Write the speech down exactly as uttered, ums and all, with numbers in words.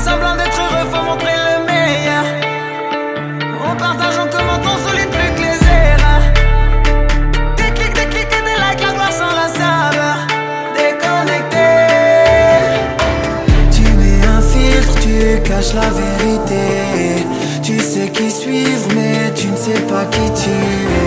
semblant d'être heureux, faut montrer le meilleur. On partage, on commente, on souligne plus que les erreurs. Des clics, des clics et des likes, la gloire sans la saveur. Déconnecté. Tu mets un filtre, tu caches la vérité. Tu sais qui suivre mais tu ne sais pas qui tu es.